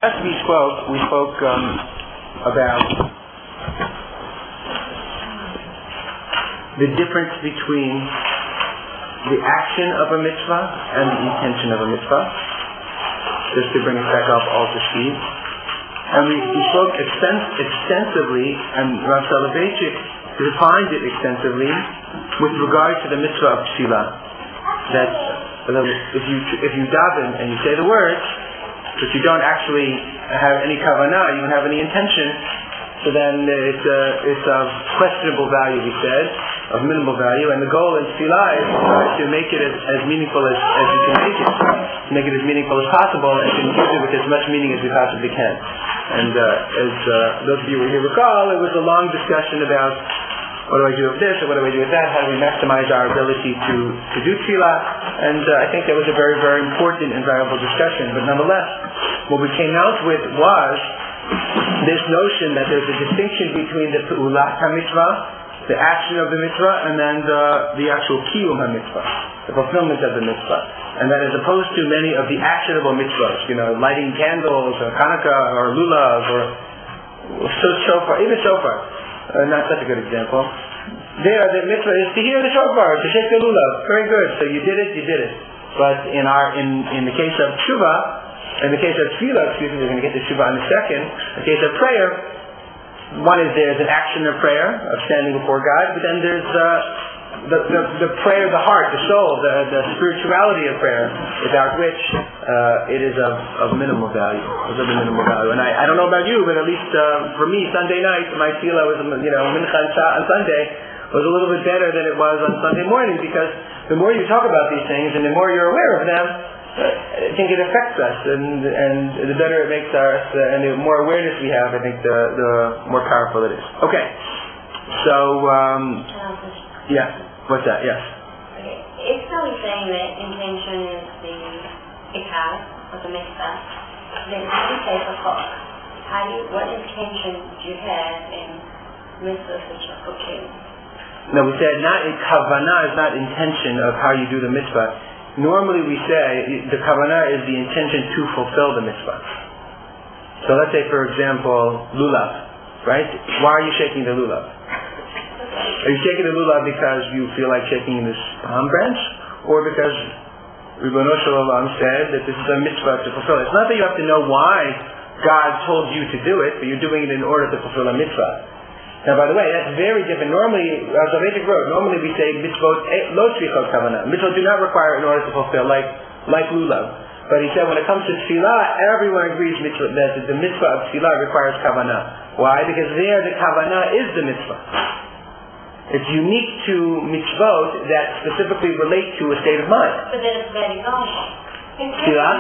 As we spoke about the difference between the action of a mitzvah and the intention of a mitzvah, just to bring us back up all to speed. And we spoke extensively, and Rav Soloveitchik defined it extensively with regard to the mitzvah of tefillah. That if you daven and you say the words, but you don't actually have any kavanah, you don't have any intention, so then it's of questionable value, we said, of minimal value, and the goal in tefillah is to make it as meaningful as you can make it as meaningful as possible, and to use it with as much meaning as we possibly can. And as those of you who recall, it was a long discussion about what do I do with this, or what do I do with that, how do we maximize our ability to do tefillah, and I think that was a very, very important and valuable discussion. But nonetheless, what we came out with was this notion that there's a distinction between the pe'ulat ha-mitzvah, the action of the mitzvah, and then the actual kiyum ha-mitzvah, the fulfillment of the mitzvah. And that as opposed to many of the actionable mitzvahs, lighting candles, or Hanukkah, or lulav, or shofar, even shofar, not such a good example. There, the mitzvah is to hear the shofar, to shake the lulav. Very good. So you did it. But in the case of tshuva, in the case of tefillah, we're going to get to tshuva in a second. In the case of prayer, there's an action of prayer, of standing before God, but then there's the prayer, the heart, the soul, the spirituality of prayer, without which it is of minimal value. It's of minimal value. And I don't know about you, but at least for me, Sunday night, my tefillah was, mincha on Sunday was a little bit better than it was on Sunday morning, because the more you talk about these things and the more you're aware of them, I think it affects us, and the better it makes us, and the more awareness we have, I think the more powerful it is. Okay, so yeah. What's that? Yes. Okay. If somebody's saying that intention is the ikar of the mitzvah, then how do you say chachok? What intention do you have in mitzvahs which are chokim? No, we said not in kavanah is not intention of how you do the mitzvah. Normally we say the kavanah is the intention to fulfill the mitzvah. So let's say, for example, lulav, right? Why are you shaking the lulav? Are you shaking the lulav because you feel like shaking this palm branch, or because Ribbono Shel Olam said that this is a mitzvah to fulfill? It's not that you have to know why God told you to do it, but you're doing it in order to fulfill a mitzvah. Now, by the way, that's very different. Normally, as Soloveitchik wrote, normally we say mitzvot lo tzrichot kavanah. Mitzvot do not require in order to fulfill, like lulav. But he said when it comes to tefillah, everyone agrees that the mitzvah of tefillah requires kavanah. Why? Because there the kavanah is the mitzvah. It's unique to mitzvot that specifically relate to a state of mind. But then it's very example. Tefillah?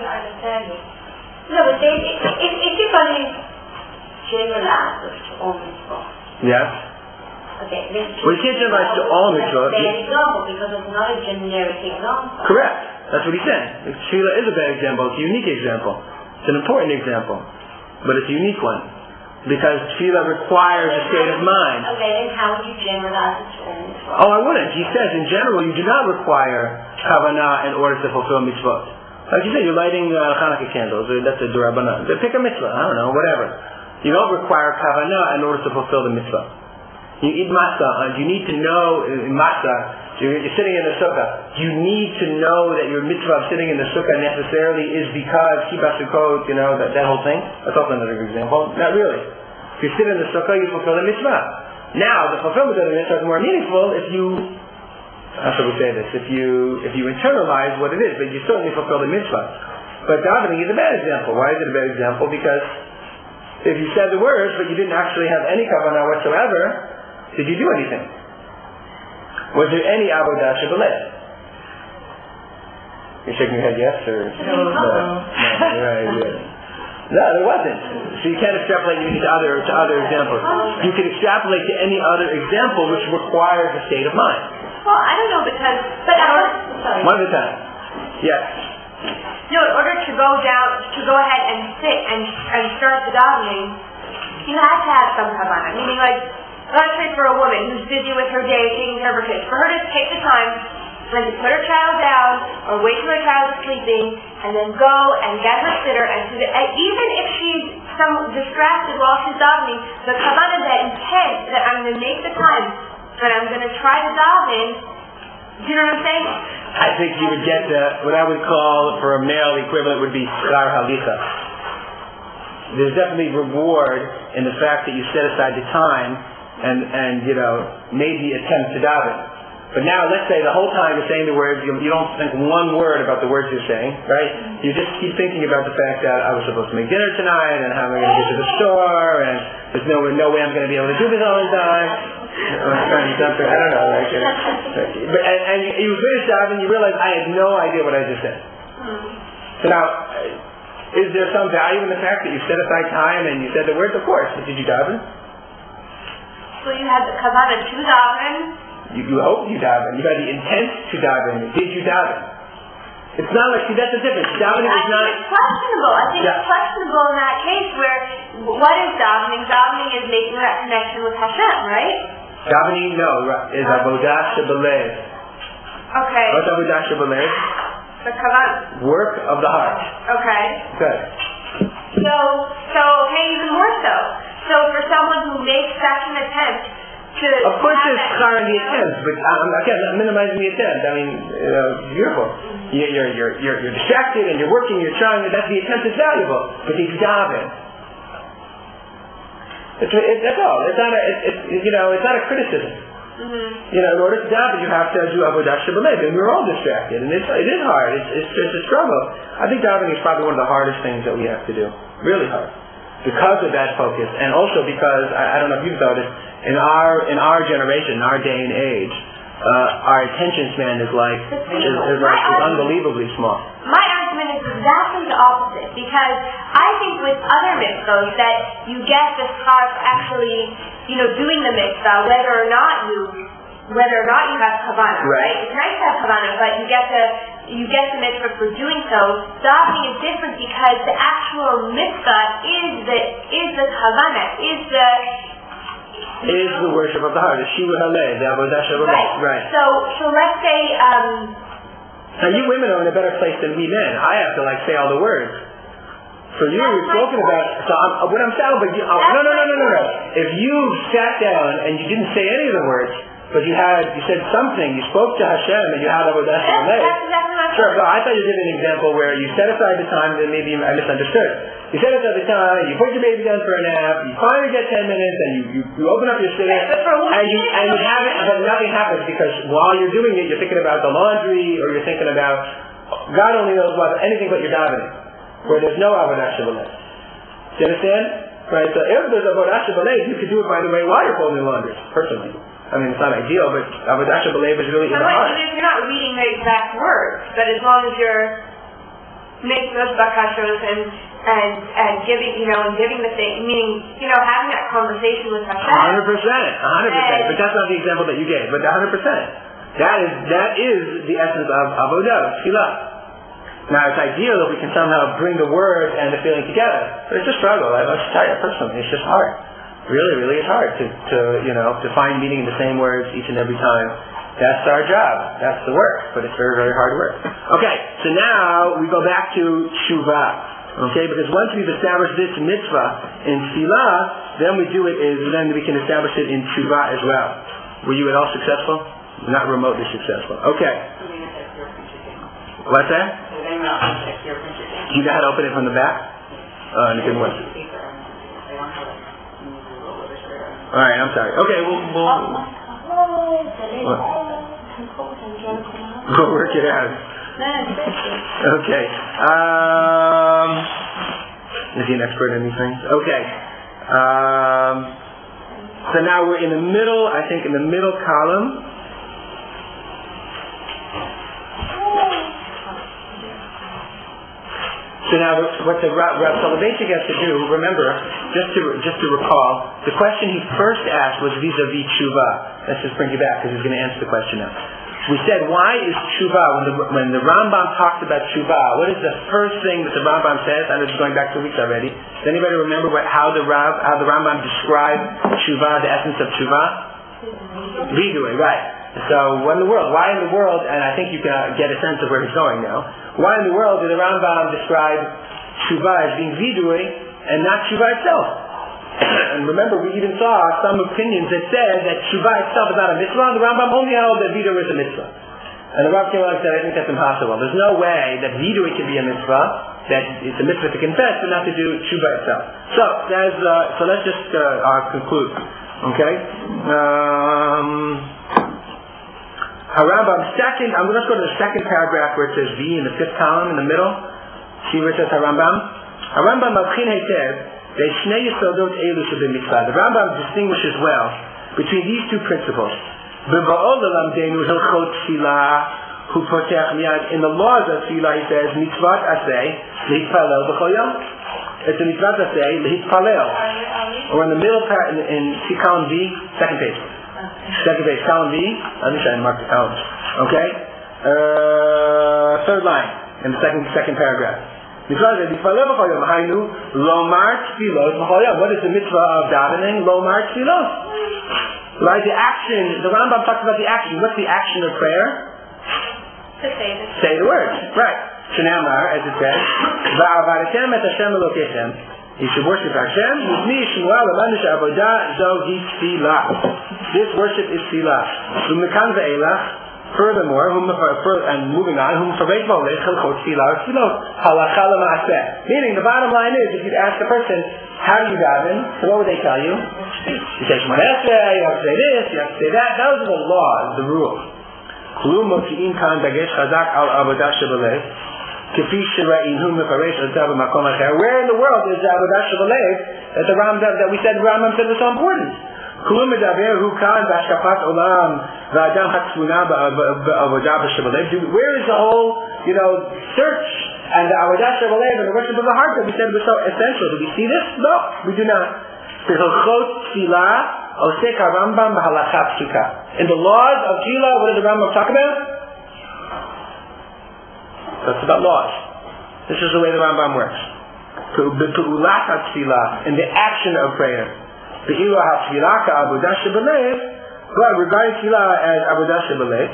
No, but if you're going to generalize this to all mitzvot. Yes. Okay. Well, you can't generalize to all mitzvot. It's a bad example because it's not a generic example. Correct. That's what he's saying. Tefillah is a bad example. It's a unique example. It's an important example. But it's a unique one. Because tefillah requires a state of mind. Okay, then how would you generalize it to all mitzvot? Oh, I wouldn't. He says, in general, you do not require kavanah in order to fulfill mitzvot. Like you said, you're lighting Hanukkah candles. That's a d'Rabbanan. Pick a mitzvah. I don't know, whatever. You don't require kavanah in order to fulfill the mitzvah. You eat matzah. You need to know in matzah. You're sitting in the sukkah. You need to know that your mitzvah of sitting in the sukkah necessarily is because kibbutz sukkot, that whole thing. That's also another good example. Not really. If you sit in the sukkah, you fulfill the mitzvah. Now, the fulfillment of the mitzvah is more meaningful if you, how should we say this, if you internalize what it is, but you certainly fulfill the mitzvah. But davening is a bad example. Why is it a bad example? Because if you said the words, but you didn't actually have any kavanah whatsoever, did you do anything? Was there any avodah shebaleh? You're shaking your head yes or no? Right. No, there wasn't. So you can't extrapolate to other examples. You can extrapolate to any other example which requires a state of mind. Well, I don't know because, sorry. One at a time. Yes. No, in order to go ahead and sit and start the davening, you have to have some kavanah. Meaning, let's say for a woman who's busy with her day taking care of her kids, for her to take the time and to put her child down or wait till her child is sleeping and then go and get her sitter and even distracted while she's davening, the kavanah, that intent that I'm going to make the time and I'm going to try to daven. Do you know what I'm saying? I think you would get what I would call, for a male equivalent, would be schar halicha. There's definitely reward in the fact that you set aside the time and made the attempt to daven. But now, let's say the whole time you're saying the words, you don't think one word about the words you're saying, right? You just keep thinking about the fact that I was supposed to make dinner tonight, and how am I going to get to the store, and there's no way I'm going to be able to do this all the time. I don't know. And you finish davening, you realize I had no idea what I just said. So now, is there some value in the fact that you set aside time and you said the words? Of course. But did you daven? So you had the kavanah to daven. You hope you daven. You had the intent to daven. Did you daven? It's not like, see, that's the difference. Davening is not... It's questionable. I think it's questionable in that case where, what is davening? Davening is making that connection with Hashem, right? Davening, no, is avodah shebelev. Okay. What's avodah shebelev? The kavanah. Work of the heart. Okay. Good. So, okay, even more so. So for someone who makes such an attempt to... Of course there's schar in the attempt, but again, not minimizing the attempt. I mean, beautiful. You're distracted and you're working, you're trying, that's the attempt is valuable. But did you daven? That's all. It's not a criticism. Mm-hmm. In order to daven, you have to do avodah shebelev, and we're all distracted, and it is hard. It's a struggle. I think davening is probably one of the hardest things that we have to do. Really hard. Because of that focus, and also because I don't know if you've noticed, in our generation, in our day and age, our attention span is unbelievably small. My argument is exactly the opposite, because I think with other mitzvahs that you get the schar for actually, doing the mitzvah, whether or not you have kavanah, right? It's nice to have kavanah, but you get the mitzvah for doing so. Davening is different because the actual mitzvah is the kavanah, is the worship of the heart, the shiva haleh, the avodah shebelev. Right. So let's say. Now you women are in a better place than we men. I have to say all the words. So you've spoken about. So what I'm saying, but no. If you sat down and you didn't say any of the words, but you said something, you spoke to Hashem, and you had avodah shebelev. That's exactly what I'm saying. Sure. So I thought you did an example where you set aside the time that maybe I misunderstood. You set aside the time, you put your baby down for a nap, you finally get 10 minutes, and you open up your sitter, and you have it, but nothing happens because while you're doing it, you're thinking about the laundry, or you're thinking about God only knows what, anything but your davening, where there's no avodah shebelev. Do you understand? Right. So if there's avodah shebelev, you could do it, by the way, while you're folding laundry. Personally. I mean, it's not ideal, but avodah shebelev is really in the heart. You're not reading the exact words, but as long as you're making those bakashos and giving, giving the thing, meaning, having that conversation with Hashem. 100%. But that's not the example that you gave. But 100%. That is the essence of avodah, tefillah. Now, it's ideal if we can somehow bring the word and the feeling together. But it's a struggle. I must tell you personally, it's just hard. Really, really is hard to find meaning in the same words each and every time. That's our job. That's the work. But it's very, very hard work. Okay, so now we go back to Teshuvah. Okay, because once we've established this mitzvah in Tefillah, then we can establish it in Teshuvah as well. Were you at all successful? Not remotely successful. Okay. What's that? You know how to open it from the back? In a good one. Alright, I'm sorry. Okay, we'll work it out. Okay. Is he an expert in these things? Okay. So now we're in the middle, I think in the middle column. So now, what the Rav Soloveitchik has to do, remember, just to recall, the question he first asked was vis-a-vis Teshuvah. Let's just bring you back because he's going to answer the question now. We said, why is Teshuvah, when the Rambam talks about Teshuvah, what is the first thing that the Rambam says? I know it's going back 2 weeks already. Does anybody remember how the Rambam described Teshuvah, the essence of Teshuvah? Vidui, right. So, what in the world? Why in the world, and I think you can get a sense of where he's going now, why in the world did the Rambam describe Teshuvah as being vidui and not tshuva itself. And remember, we even saw some opinions that said that tshuva itself is not a mitzvah, and the Rambam only held that vidui is a mitzvah. And the Rav came along and said, I think that's impossible. There's no way that vidui can be a mitzvah, that it's a mitzvah to confess, but not to do tshuva itself. So let's just conclude. Okay? Harambam, let's go to the second paragraph where it says V in the fifth column in the middle. See where it says Harambam? Harambam Mabchin Heitev, Ve'shnei Yesodot Elu Shebemitzvah. The Rambam distinguishes well between these two principles. B'ba'ol l'lamdenu hilchot tefillah hu potech miyad. In the laws of tefillah, he says, mitzvat aseh lehitpalel b'chol yom. It's a mitzvat aseh lehitpalel. Or in the middle, see column V, second page. Second page, column V. Let me try and mark the columns. Okay? Third line in the second paragraph. What is the mitzvah of davening? Lomar tefilot. Right? The action, the Rambam talks about the action. What's the action of prayer? To say the words. Right. Shenamar, as it says, Va'avaretem et Hashem Elokechem. You should worship Hashem. This worship is tefillah. Furthermore, and moving on, meaning the bottom line is, if you'd ask a person, how do you daven? So what would they tell you? You say Shemona Esrei, you have to say this, you have to say that. Those are the laws, the rules. Where in the world is the Avodah Shebelev that we said Rambam said was so important? Where is the whole, search and the Avodah Shebelev and the worship of the heart that we said was so essential? Do we see this? No, we do not. In the laws of Tefillah, what does the Rambam talk about? That's about laws. This is the way the Rambam works. In the action of prayer. But regarding Tefillah as Avodah Shebelev,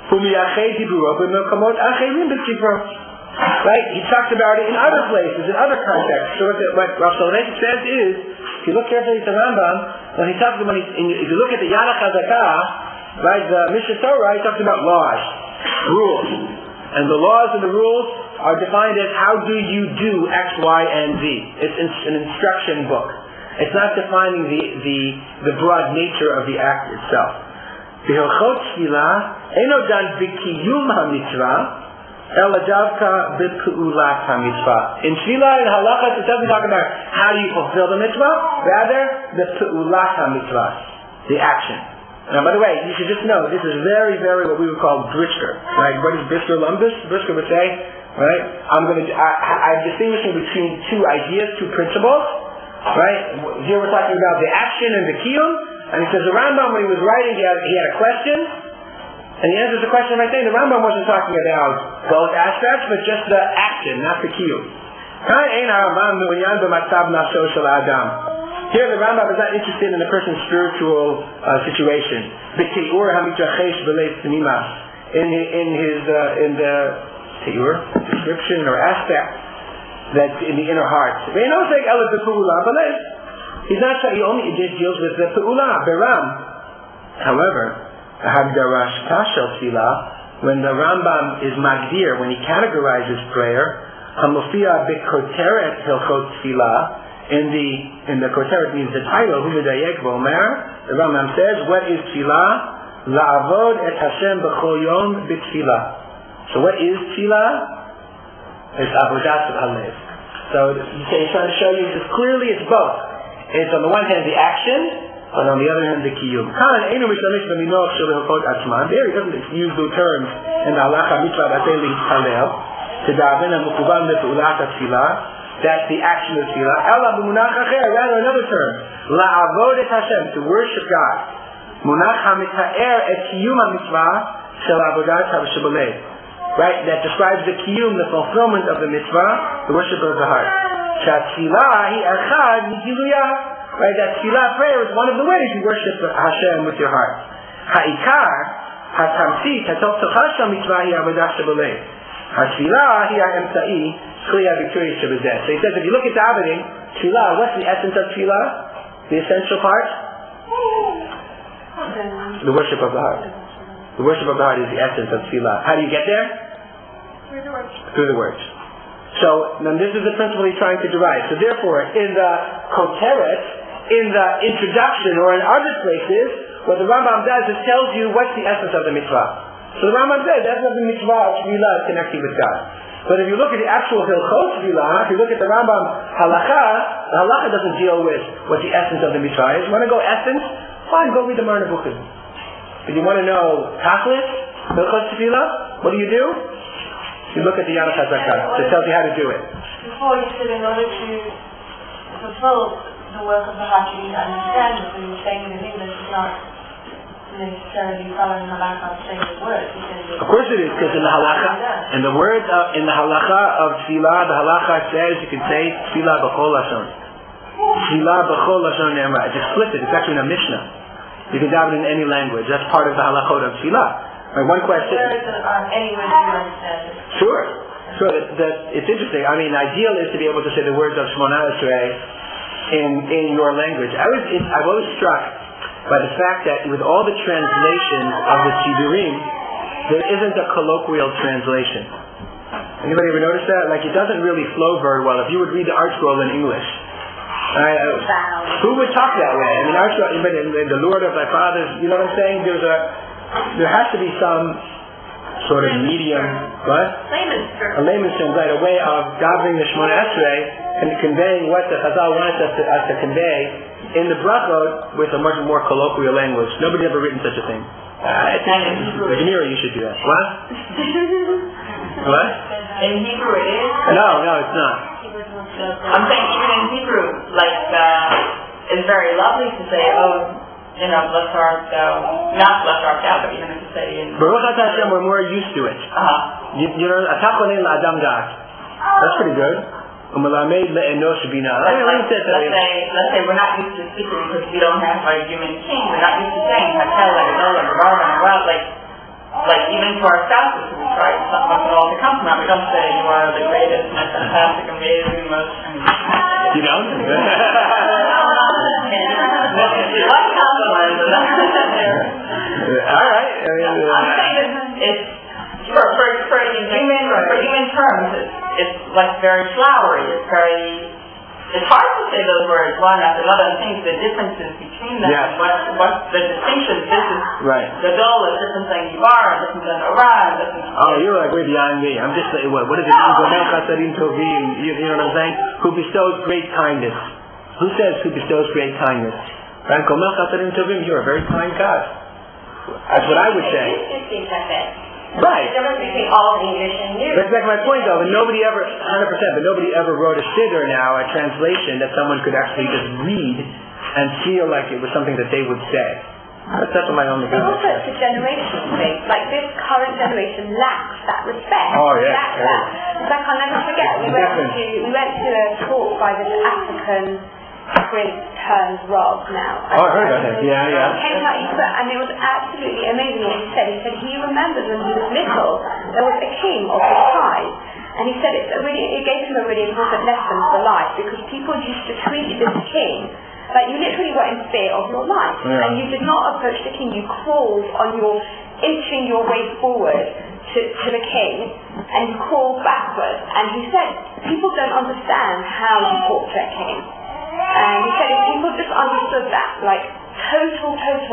right? He talks about it in other places, in other contexts. So what Rav Soloveitchik says is, if you look carefully at the Rambam, when he talks about, if you look at the Yad HaChazakah, right, the Mishnah Torah, he talks about laws, rules. And the laws and the rules are defined as how do you do X, Y, and Z. It's an instruction book. It's not defining the broad nature of the act itself. In Tefillah and Halachas, it doesn't talk about how do you fulfill the mitzvah, rather the Pe'ulat HaMitzvah, the action. Now, by the way, you should just know, this is very, very what we would call Brisker. Right? What is Brisker Lumbus? Brisker would say, right, I'm distinguishing between two ideas, two principles. Right? Here we're talking about the action and the kiyum. And he says the Rambam, when he was writing, he had a question. And he answers the question by saying the Rambam wasn't talking about both aspects, but just the action, not the kiyum. Here the Rambam is not interested in a person's spiritual situation. In the description or aspect that's in the inner heart. He's not saying he only deals with the Pe'ulah, Beram. However, when the Rambam is magdir, when he categorizes prayer, in the koteret means the title, the Rambam says, what is tefillah? La'avod et Hashem b'chol yom b'tefillah. So what is tefillah? It's avodas halev. So he's trying to show you that clearly it's both. It's on the one hand the action, and on the other hand the kiyum. There he doesn't use the terms in the halacha mitzvah to daven and mukuban le'ulat tefillah. That's the action of tefillah. Rather another term, la'avod et Hashem, to worship God. Munach hamita'er et kiyum mitzvah shel avodat ha-shebelev. Right, that describes the kiyum, the fulfillment of the mitzvah, the worship of the heart. Right, that tefillah prayer is one of the ways you worship Hashem with your heart. Ha'ikar, ha'tamsit, ha'toftoch Hashem mitzvah hi avodah shebelev. Ha'tefillah hi ha'emtza'i Kliya Victoria Shabazet. So he says, if you look at davening, tefillah, what's the essence of tefillah? The essential part? The worship of the heart. The worship of the heart is the essence of tefillah. How do you get there? Through the words. Through the words. So, now this is the principle he's trying to derive. So therefore, in the Koteret, in the introduction, or in other places, what the Rambam does is tells you what's the essence of the mitzvah. So the Rambam says, that's what the mitzvah of tefillah is connecting with God. But if you look at the actual Hilchot tefillah, if you look at the Rambam halacha, the halacha doesn't deal with what the essence of the mitzvah is. You want to go essence? Fine, go read the Mar Nevuchim. If you want to know Tachlis, Hilchot tefillah, what do? You look at the Yad HaChazakah. It tells you how to do it. Before you said in order to fulfill the work of the heart, you need to understand it. So you're saying it in English is not necessarily following halakha of saying the words. Of course it is, because in the halakha, in the words in the halakha of tefillah, the halakha says you can say tefillah b'chol lashon. Tefillah b'chol lashon ne'emra. It's explicit. It's actually in a Mishnah. You can daven in any language. That's part of the halachot of tefillah. Right, one question. Words are any way you understand it. Sure. It's interesting. I mean, ideal is to be able to say the words of Shemona Esrei in your language. I've always struck by the fact that with all the translations of the Sidurim, there isn't a colloquial translation. Anybody ever notice that? Like, it doesn't really flow very well. If you would read the Art Scroll in English, who would talk that way? I mean, Art Scroll, the Lord of thy fathers, you know what I'm saying? There has to be some sort of medium, what? A layman's term, right? A way of davening the Shemona Esrei and conveying what the Chazal wants us to convey in the brachot with a much more colloquial language. Nobody's ever written such a thing. Gemira, you should do that. What? What? In Hebrew it is? No, it's not. I'm saying even in Hebrew, it's very lovely to say, blessed art thou, not blessed art thou, but even if you say in... Baruch atah Hashem, we're more used to it. You know, atah konen la'adam da'at. That's pretty good. Umelamed le'enosh bina. Let's say we're not used to speaking because we don't have a human king. We're not used to saying Hakel, like even to our spouses, we try once in a while to compliment. We don't say you are the greatest, most fantastic, amazing, most... You don't? What compliment? All right. I'm saying it's for human terms, it's like very flowery. It's hard to say those words one after another and think the differences between them. Yes. What's the distinction? This is right. The Gadol is different than Yibar, different than Oran, different than... Oh, you're like way beyond me. I'm just saying, what does it mean? Gomel Chasadim Tovim. You know what I'm saying? Who bestows great kindness. Who says who bestows great kindness? Right? Gomel Chasadim Tovim. You're a very kind God. That's what I would say. Right. There must be all English and New. That's my point, though. And nobody ever, 100%, but nobody ever wrote a siddur now, a translation that someone could actually just read and feel like it was something that they would say. That's my only But also it's a generational thing. Like this current generation lacks that respect. Oh yeah. Lacks that. Like I'll never forget. We went to a talk by this African Prince turned Rob now. Oh, I heard that. Yeah. Came out, and it was absolutely amazing what he said. He said he remembers when he was little, there was a king of the tribe, and he said it gave him a really important lesson for life, because people used to treat this king like you literally were in fear of your life, and you did not approach the king. You crawled inching your way forward to the king, and you crawled backwards. And he said people don't understand how you talk to a king. And he said if people just understood that, like total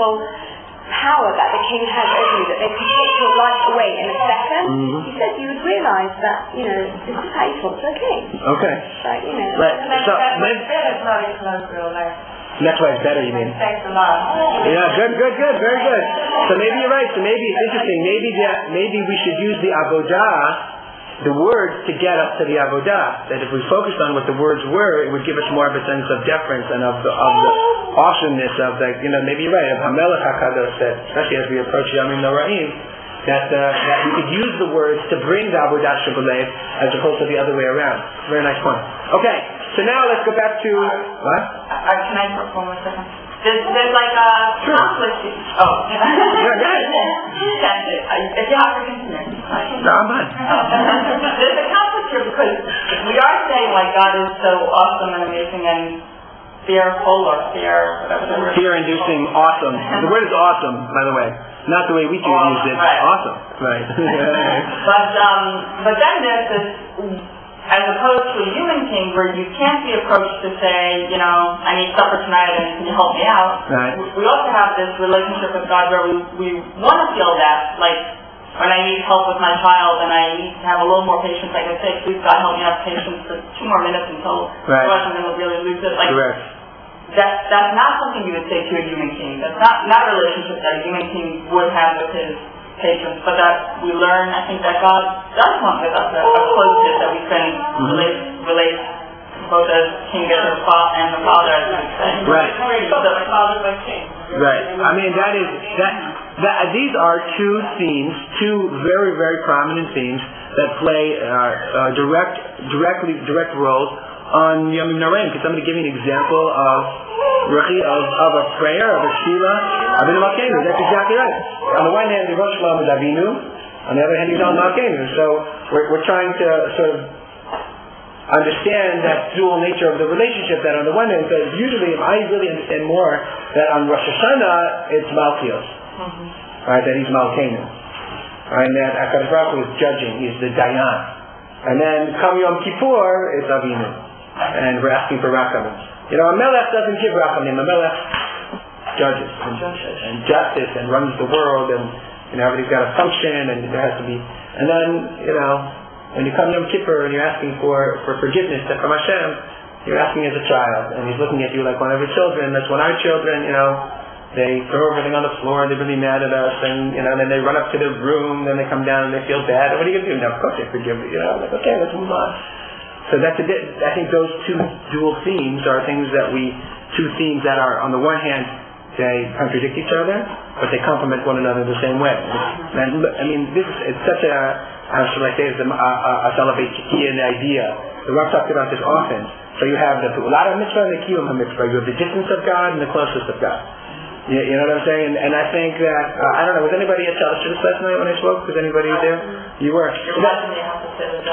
power that the king has over you, that they can take your life away in a second, he said you would realise that, this is how you talk to a king. Okay. Like, Right. So, It's not a colloquial, that's why it's better, you mean? Thanks a lot. Yeah, good, very good. So maybe you're right. So maybe it's interesting. Maybe we should use the avodah, the words, to get us to the avodah. That if we focused on what the words were, it would give us more of a sense of deference and of the awesomeness of the, maybe you're right, of HaMelech HaKadosh, that especially as we approach Yamim Noraim, that we could use the words to bring the avodah shebelev as opposed to the other way around. Very nice point. Okay, so now let's go back to what? Can I for 1 more second? There's like a conflict. Oh. If you have to continue. No, I'm fine. There's a conflict here because we are saying like God is so awesome and amazing and fearful or whatever the word is. Fear-inducing, awesome. The word is awesome, by the way. Not the way we use it. Right. Awesome. Right. But then there's this, as opposed to a human king where you can't be approached to say, you know, I need supper tonight and can you help me out? Right. We also have this relationship with God where we want to feel that, like when I need help with my child and I need to have a little more patience, I can say, please God help me have patience for 2 more minutes until I'm going to really lose it. Like, correct. That's not something you would say to a human king. That's not a relationship that a human king would have with his patients, but that we learn, I think, that God does want with us a closeness that we can relate both as king and the father, as we say. Right. So that my father, my king. Right. I mean, these are two themes, two very, very prominent themes that play direct roles on Yom Noraim. Can somebody give me an example of a prayer, of a tefillah, Avinu Malkeinu? That's exactly right. On the one hand, the Rosh Shalom is Avinu. On the other hand, he's on Malkeinu. So we're trying to sort of understand that dual nature of the relationship. That on the one hand, because usually, if I really understand more, that on Rosh Hashanah it's Malkios, right? That he's Malkeinu, right? And that HaKadosh Baruch Hu is judging. He's the Dayan. And then come Yom Kippur, it's Avinu. And we're asking for rachamim. You know, a melech doesn't give rachamim. A melech judges and justice and runs the world, and you know everybody's got to function, and there has to be. And then you know, when you come Yom Kippur and you're asking for forgiveness from Hashem, you're asking as a child, and He's looking at you like one of His children. That's when our children, you know, they throw everything on the floor and they're really mad at us, and you know, then they run up to their room, then they come down and they feel bad. And what are you going to do? Now, of course they forgive you. You know, like okay, let's move on. So I think those two dual themes are two themes that are, on the one hand, they contradict each other, but they complement one another the same way. And I mean, it's such a, how shall I say, it's a Soloveitchian idea. The Rav talked about this often. So you have the Pu'ulat HaMitzvah and the Kiyum HaMitzvah. You have the distance of God and the closeness of God. You know what I'm saying? And I think that, I don't know, was anybody at Shalosh last night when I spoke? Was anybody there? You were. You're welcome to have to say the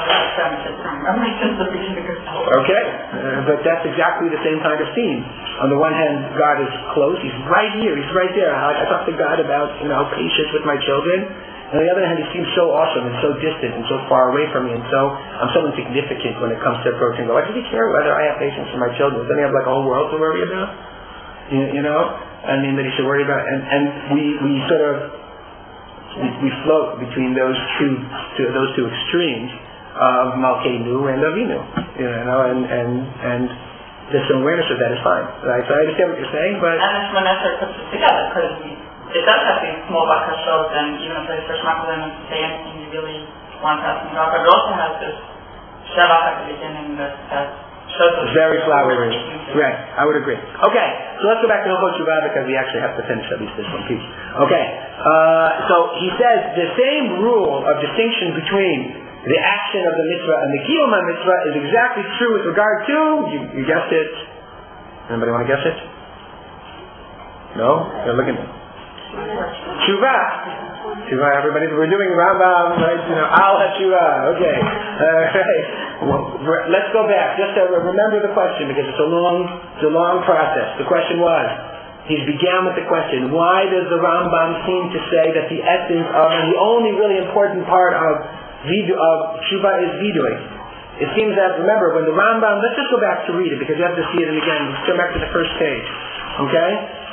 okay. But that's exactly the same kind of theme. On the one hand, God is close. He's right here. He's right there. I talk to God about, you know, patience with my children. On the other hand, He seems so awesome and so distant and so far away from me, and so I'm so insignificant when it comes to approaching God. Why does He care whether I have patience for my children? Doesn't He have like a whole world to worry about? You know? I mean, that He should worry about, and we sort of we float between those two extremes of Malkeinu and Avinu, you know, and just an awareness of that is fine, right? So I understand what you're saying, but and it's when effort puts it together, because it does have these small bakashot, and even if there's Shemakulim and say anything you really want to ask from God, but it also has this Shabbat at the beginning that very flowery. Right, I would agree. Okay, so let's go back to Hilchot Shuvah because we actually have to finish at least this one piece. Okay, so he says the same rule of distinction between the action of the mitzvah and the Kiyum HaMitzvah is exactly true with regard to, you guessed it. Anybody want to guess it? No? You're looking at Shuvah. Shuvah, everybody. We're doing Rambam, right? You know, Al HaShuvah. Okay. Right. Well, let's go back. Just to remember the question because it's a long process. The question was, he began with the question, why does the Rambam seem to say that the essence of, and the only really important part of Shuvah is vidui? It seems that, remember, when the Rambam, let's just go back to read it because you have to see it again. Let's go back to the first page. Okay?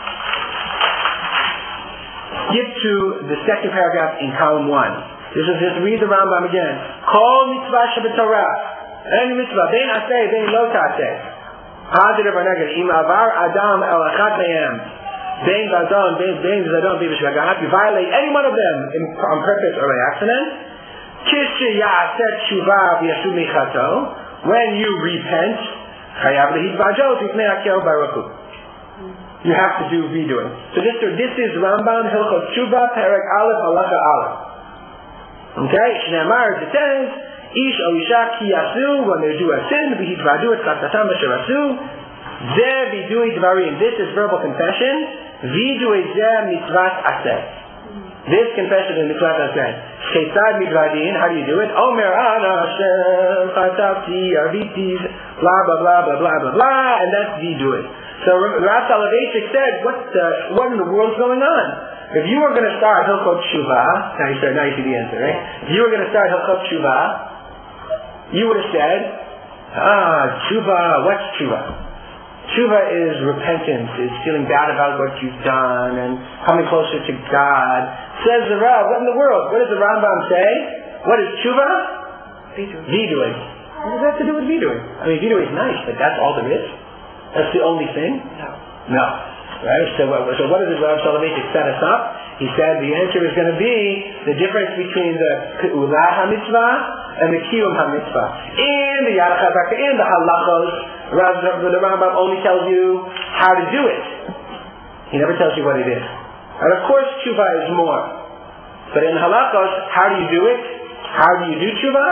Skip to the second paragraph in column 1. Just read the Rambam again. Kol mitzvah shebetorah. Any mitzvah, bein aseh, bein lo taseh. Positive or negative. Im avar adam el achat mehem. Bein vazon, bein zadon, bein b'shagahat. You violate any one of them on purpose or by accident. Kishi ya'aset shuvah v'yashu michato. When you repent, chayav lehidvajot ifnei hakel baruch hu. You have to do redoing. So this is Rambam Hilchot Shuvah Perek Aleph Halacha Aleph. Okay, Shneimar it says, Ish o Isha ki yasu, when they do a sin, v'hitvadu et chatatam asher asu, zeh vidui dvarim. This is verbal confession. Vidui zeh mitzvas aseh. This confession in the Miklat said, Ketzad midvadin, how do you do it? Omer ana Hashem, chatavti, aviti, blah, blah, blah, blah, blah, blah, blah, and that's vidui. So Rav Soloveitchik said, what in the world's going on? If you were going to start Hilchot Tshuva, now you see the answer, right? If you were going to start Hilchot Tshuva, you would have said, Tshuva, what's Tshuva? Tshuva is repentance, is feeling bad about what you've done and coming closer to God. Says the Rav, what in the world? What does the Rambam say? What is Tshuva? Vidui. What does that have to do with vidui? I mean, vidui is nice, but that's all there is? That's the only thing? No. Right? So what does Rav Soloveitchik set us up? He said the answer is going to be the difference between the Ke'ulah HaMitzvah and the Kiyum HaMitzvah. In the Yad HaChavaka, in the Halachos, the Rambam only tells you how to do it. He never tells you what it is. And of course, Tshuva is more. But in Halachos, how do you do it? How do you do Tshuva?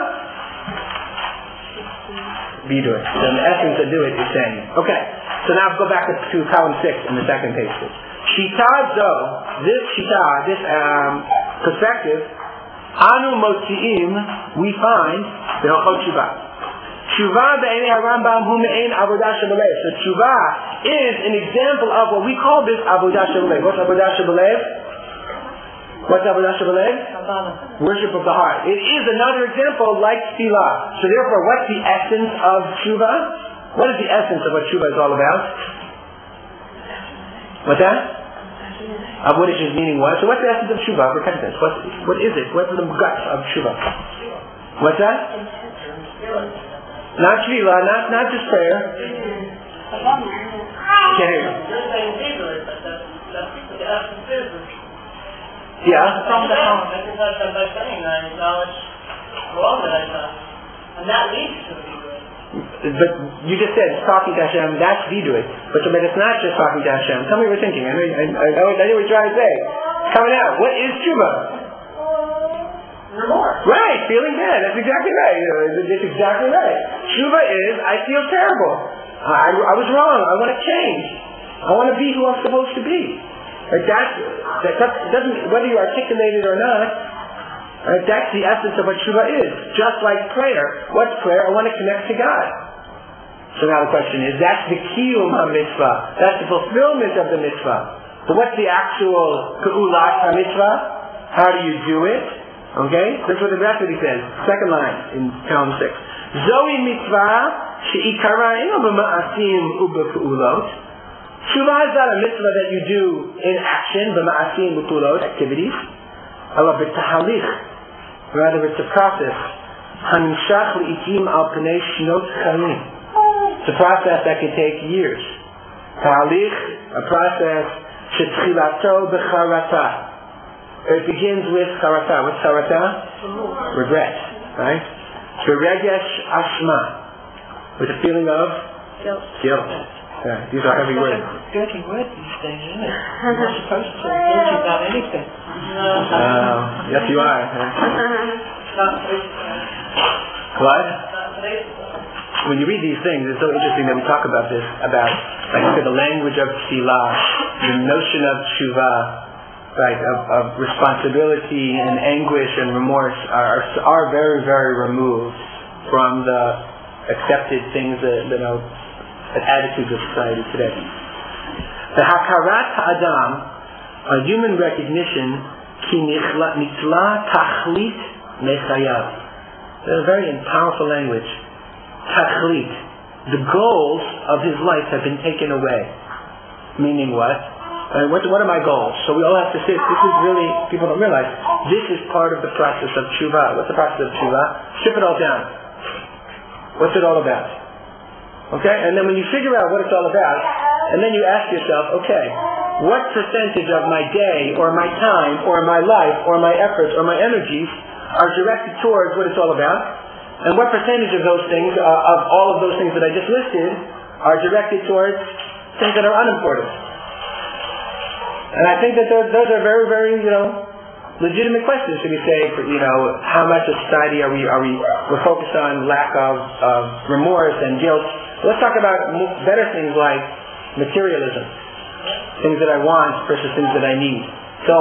Be do it. So the essence of do it is saying, okay. So now go back to column 6 in the second page. Shita zo, this perspective, anu motziim, we find the Hilchot Tshuva. Tshuva be'enei HaRambam hu me'ein avodah shebelev. So Tshuva is an example of what we call this avodah shebelev. What's avodah shebelev? What's avodah shebelev? Worship of the heart. It is another example like tefillah. So therefore, what's the essence of Tshuva? What is the essence of what Tshuva is all about? What's that? What is his meaning was? So what's the essence of Tshuva? Repentance. What is it? What's the guts of Tshuva? What's that? Not tefillah, not just prayer. Can't hear you. Yeah. From the heart. By saying I acknowledge wrong that I've done. And that leads to the But you just said talking to Hashem, that's vidui. But it's not just talking to Hashem. Tell me what you're thinking. I know what you're trying to say. Coming out. What is tshuva? Remorse. Right, feeling bad. That's exactly right. That's exactly right. Tshuva is, I feel terrible. I was wrong. I want to change. I want to be who I'm supposed to be. That doesn't, whether you articulate it or not, that's the essence of what tshuva is. Just like prayer. What's prayer? I want to connect to God. So now the question is, that's the kiyum ha-mitzvah. That's the fulfillment of the mitzvah. But what's the actual ke'ulat ha-mitzvah? How do you do it? Okay? That's what the rest of it says. Second line in column 6. Zoe mitzvah she'ikara ino b'ma'asim u'b'ke'ulot. Tshuva is not a mitzvah that you do in action, b'ma'asim u'ke'ulot, activities. Allah b'tahalich. Rather, it's a process. Hanishach li'itim al pnei shnot chayim. It's a process that can take years. Tahalich, a process, shetchilato b'charata. It begins with charata. What's charata? Regret. Right? Beregesh ashma. With a feeling of guilt. Yeah, these are heavy words. Dirty word these days, isn't it? You're not supposed to guilty about anything. Yes, you are. What? When you read these things, it's so interesting that we talk about this, about, like I said, the language of tefillah, the notion of tshuva, right, of responsibility and anguish and remorse are very, very removed from the accepted things that attitudes of society today. The hakarat ha'adam, a human recognition, ki nitla tachlit mechayav. A very powerful language. Tachlit. The goals of his life have been taken away. Meaning what? What are my goals? So we all have to sit. This is really, people don't realize, this is part of the process of tshuva. What's the process of tshuva? Strip it all down. What's it all about? Okay? And then when you figure out what it's all about, and then you ask yourself, okay, what percentage of my day, or my time, or my life, or my efforts, or my energies are directed towards what it's all about? And what percentage of those things, of all of those things that I just listed, are directed towards things that are unimportant? And I think that those are very, very, legitimate questions to be saying, how much of society we're focused on lack of remorse and guilt. Let's talk about better things like materialism, things that I want versus things that I need. So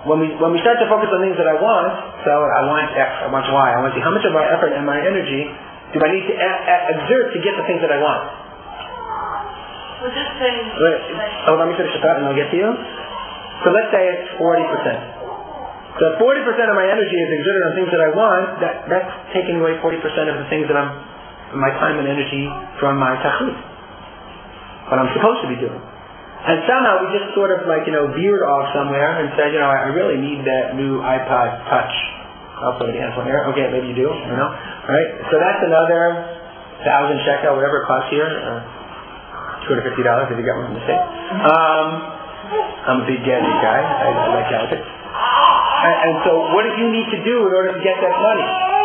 when we start to focus on things that I want, so I want X, I want Y, I want Z, how much of my effort and my energy do I need to exert to get the things that I want? Well, just say... Let me finish the thought and I'll get to you. So let's say it's 40%. So if 40% of my energy is exerted on things that I want, that's taking away 40% of the things that my time and energy from my tachlit, what I'm supposed to be doing. And somehow we just sort of veered off somewhere and said, I really need that new iPod Touch. I'll put a handphone here. Okay, maybe you do, Right? So that's another 1,000 shekel, whatever it costs here, $250 if you get one from the States. I'm a big gadget guy. I like gadgets. And so what did you need to do in order to get that money?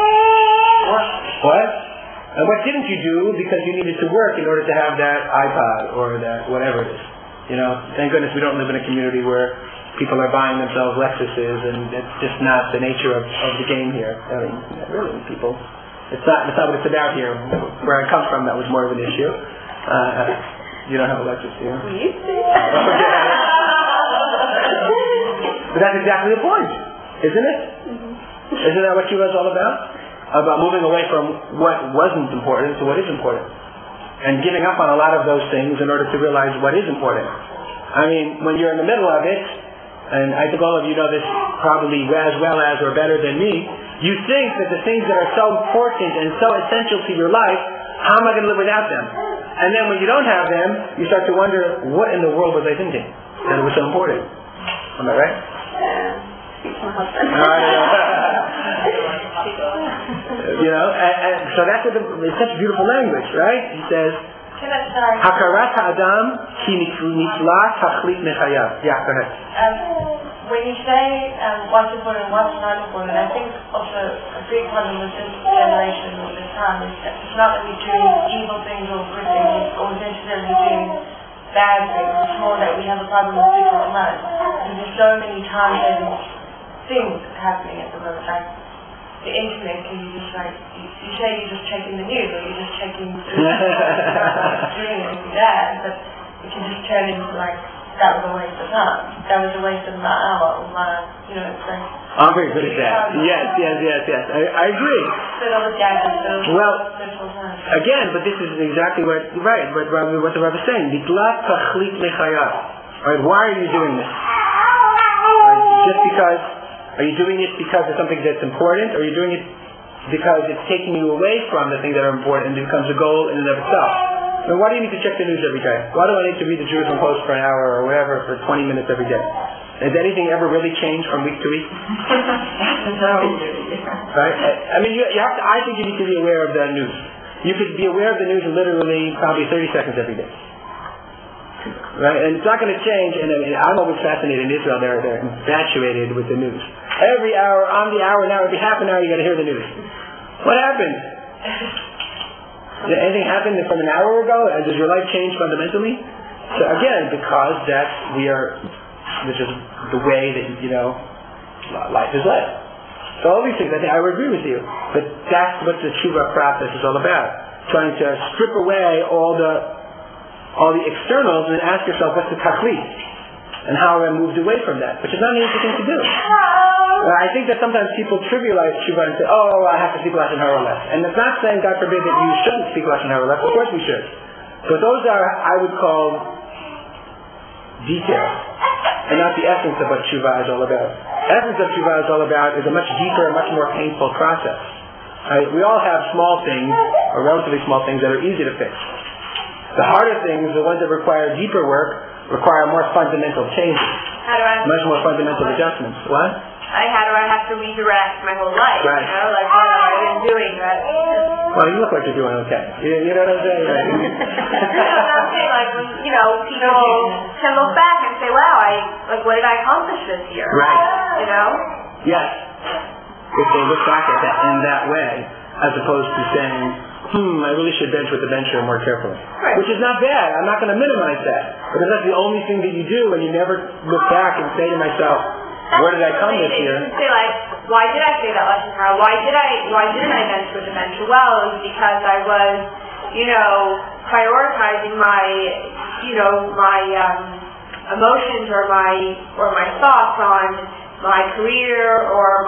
What? And what didn't you do because you needed to work in order to have that iPod or that whatever it is? Thank goodness we don't live in a community where people are buying themselves Lexuses, and it's just not the nature of the game here. I mean, really, people, it's not what it's about here. Where I come from, that was more of an issue. You don't have a Lexus here? We used to. But that's exactly the point, isn't it? Mm-hmm. Isn't that what Tshuva is all about? About moving away from what wasn't important to what is important. And giving up on a lot of those things in order to realize what is important. I mean, when you're in the middle of it, and I think all of you know this probably as well as or better than me, you think that the things that are so important and so essential to your life, how am I going to live without them? And then when you don't have them, you start to wonder, what in the world was I thinking? That it was so important. Am I right? And so that's it's such beautiful language, right? He says, Hakarat ha'adam ki nitla tachlit mechayav. Yeah, go ahead. When you say what's important and what's not important, I think also a big problem with this generation or this time is that it's not that we're doing evil things or good things or necessarily doing bad things. It's more that we have a problem with different minds. And there's so many time-saving things happening at the moment, like the internet. Can you just you say you're just checking the news or you're just checking doing anything bad, but it can just turn into that was a waste of time. That was a waste of my hour or my, it's like... I'm very good at that. Yes. I agree. Well, again, but this is exactly what the Rabbi is saying. Right? Why are you doing this? Right? Just because, are you doing it because of something that's important, or are you doing it because it's taking you away from the things that are important and it becomes a goal in and of itself? Now, why do you need to check the news every day? Why do I need to read the Jerusalem Post for an hour or whatever for 20 minutes every day? Has anything ever really changed from week to week? No. Right? I mean, you have to. I think you need to be aware of the news. You could be aware of the news literally probably 30 seconds every day. Right? And it's not going to change. And I'm always fascinated in Israel. They're infatuated with the news. Every hour, on the hour now, every half an hour, you got to hear the news. What happened? Did anything happen from an hour ago? Does your life change fundamentally? So again, because which is the way that, life is led. So all these things, I think I would agree with you. But that's what the tshuva process is all about. Trying to strip away all the externals and ask yourself, what's the tachlit? And how have I moved away from that? Which is not an easy thing to do. I think that sometimes people trivialize tshuva and say, I have to speak Lashon Hara less. And it's not saying, God forbid, that you shouldn't speak Lashon Hara less. Of course we should. But those are, I would call, details. And not the essence of what tshuva is all about. Essence of tshuva is all about is a much deeper and much more painful process. We all have small things, or relatively small things, that are easy to fix. The harder things, the ones that require deeper work, require more fundamental changes. Much more fundamental adjustments. What? How do I have to redirect my whole life? Right. What have I been doing? Well, you look like you're doing okay. You know what I'm saying? Right? I'm saying, people can look back and say, wow, what did I accomplish this year? Right. Yes. If they look back at that in that way, as opposed to saying, I really should bench with the bencher more carefully. Right. Which is not bad. I'm not going to minimize that. Because that's the only thing that you do, and you never look back and say to myself, where did I come this year? You say why did I say that Lashon Hara? Why didn't I bench with the bencher? Well, it was because I was, prioritizing my emotions or my thoughts on my career or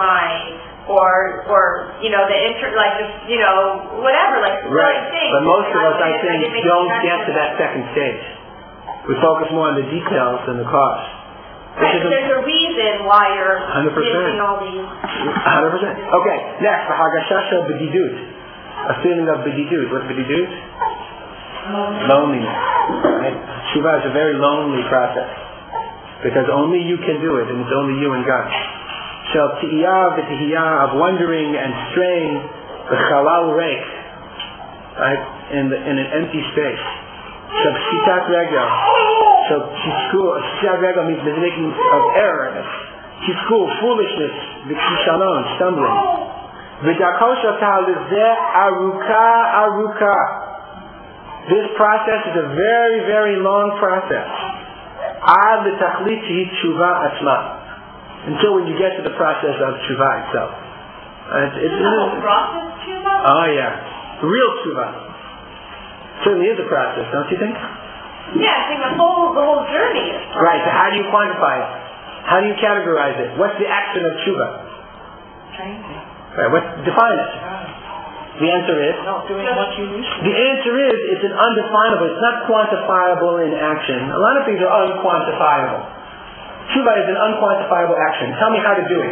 whatever, like Right. things. But most of us, I think, don't get to that second stage. We focus more on the details than the cause. Right, there's a reason why you're 100%. missing all these. 100%. Okay, next, the Hagashasha B'didut. A feeling of B'didut. What's B'didut? Loneliness. Right? Tshuva is a very lonely process. Because only you can do it, and it's only you and God. Shel Tiyah V'tihiyah, of wondering and straying, the Chalal Reik, right? In an empty space. Shel Pshitat Regel. So Pshitat Regel means the making of error. Kiskul, foolishness, V'kishalon, stumbling. V'dakol Shatal Lizeh Aruka. This process is a very, very long process. Ad l'tachlit shehi tshuva atzma. Until when you get to the process of tshuva itself. It's the whole process tshuva? Oh yeah. Real tshuva. Certainly is a process, don't you think? Yeah, I think the whole journey is process. Right, so how do you quantify it? How do you categorize it? What's the action of tshuva? Right, define it. The answer is? The answer is, it's an undefinable, it's not quantifiable in action. A lot of things are unquantifiable. Tshuva is an unquantifiable action. Tell me how to do it.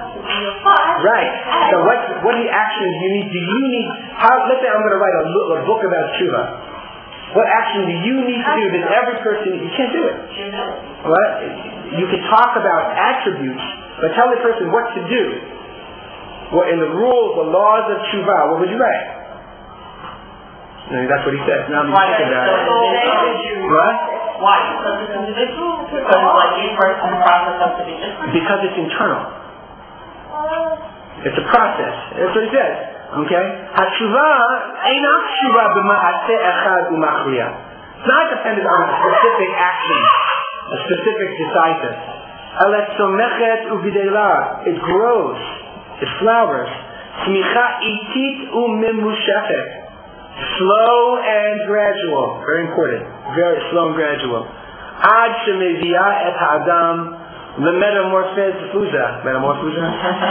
Right. So what are the actions you need? Let's say I'm going to write a book about tshuva. What action do you need to do that every person, you can't do it. What? You can talk about attributes, but tell the person what to do. Well, in the rules, the laws of tshuva, what would you write? That's what he says. Now I'm thinking about it. What? Why? Because it's individual? Because like each person's process has to be different? Because it's internal. It's a process. That's what he says. Okay? HaTshuva einach tshuva b'ma'aseh echad u'machriya. It's not dependent on a specific action, a specific decisive. Alet somechet u'videla. It grows. It flowers. Smicha itit u'memushechet. Slow and gradual. Very important. Very slow and gradual. Ad shemeviah et ha'adam lemetamorphosis. Metamorphosis?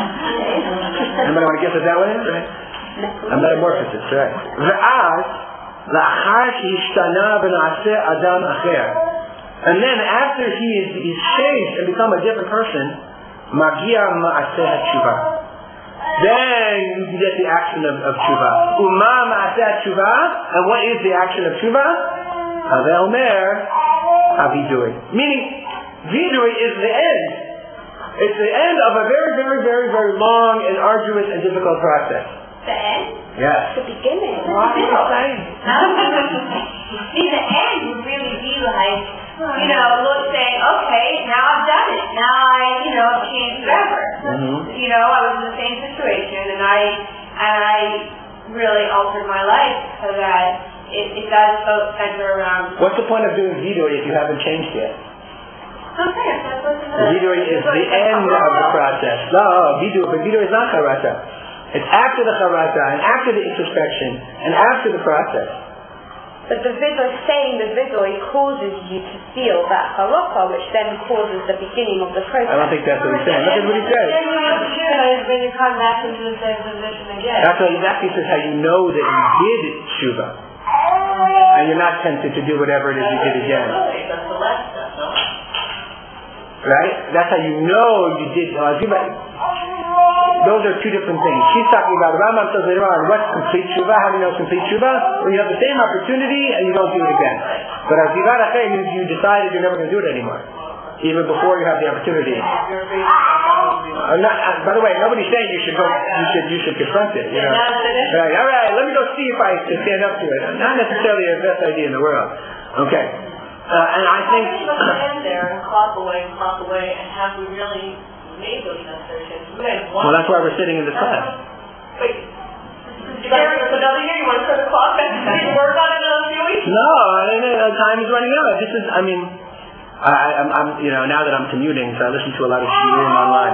Anybody want to guess what that one is? Right? A metamorphosis, right. Ve'ad la'achar shehishtana v'na'aseh adam acher. And then after he's changed and become a different person, magia ma'aseh ha'tshuva. Then you can get the action of tshuva. Uma ma'aseh tshuva. And what is the action of tshuva? Havel mer havidui. Meaning, vidui is the end. It's the end of a very, very, very, very long and arduous and difficult process. The end? Yes. The beginning. What are you saying? See, the end would really be like, look, saying, okay, now I've done it. Now I've changed forever. Mm-hmm. I was in the same situation, and I really altered my life so that it does center around. What's the point of doing vidui if you haven't changed yet? Okay, vidui is the end of the process. No, vidui is not charata. It's after the charata, and after the introspection, and after the process. But the vidui, saying the vidui causes you to feel that halakha, which then causes the beginning of the process. I don't think that's what he's saying. Look at what he says. Then you come back into the same position again. That's what exactly says how you know that you did tshuva. And you're not tempted to do whatever it is you did again. That's the last step, no? Right? That's how you know you did tshuva. Those are two different things. She's talking about, Rambam says later on, what's complete tshuva? How do you know it's complete tshuva? When you have the same opportunity and you don't do it again. But as Zivat Achay means you decided you're never going to do it anymore. Even before you have the opportunity. By the way, nobody's saying you should confront it. Right, all right, let me go see if I can stand up to it. Not necessarily the best idea in the world. Okay. And I think... stand there and clock away, and have we really made those necessary changes? Well, that's why we're sitting in this class. Wait. You guys for another year? You want to set a clock back and work on it in a few weeks? No, time is running out. I'm now that I'm commuting, so I listen to a lot of shiurim online.